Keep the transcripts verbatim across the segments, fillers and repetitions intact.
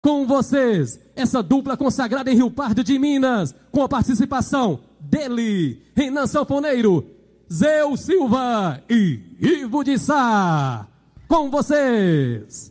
Com vocês, essa dupla consagrada em Rio Pardo de Minas, com a participação dele, Renan Sanfoneiro, Zeu Silva e Ivo de Sá. Com vocês.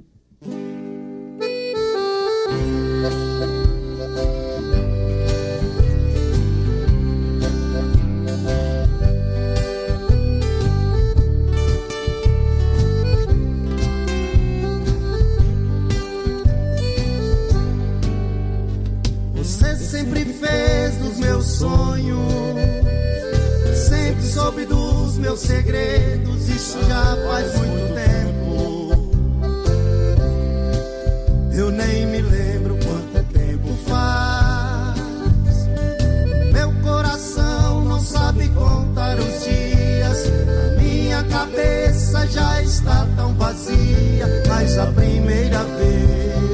Você sempre fez dos meus sonhos, sempre soube dos meus segredos, isso já faz muito tempo. Eu nem me lembro quanto tempo faz. Meu coração não sabe contar os dias, a minha cabeça já está tão vazia, mas a primeira vez